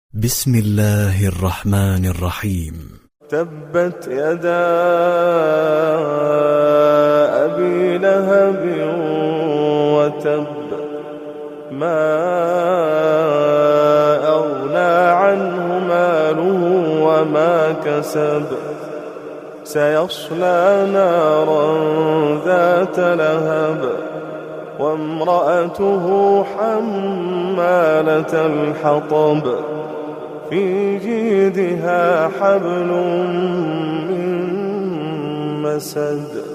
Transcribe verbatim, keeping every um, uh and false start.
بسم الله الرحمن الرحيم. تبت يدا أبي لهب وتب، ما أغنى عنه ماله وما كسب، سيصلى نارا ذات لهب وامرأته حمالة الحطب، في جيدها حبل من مسد.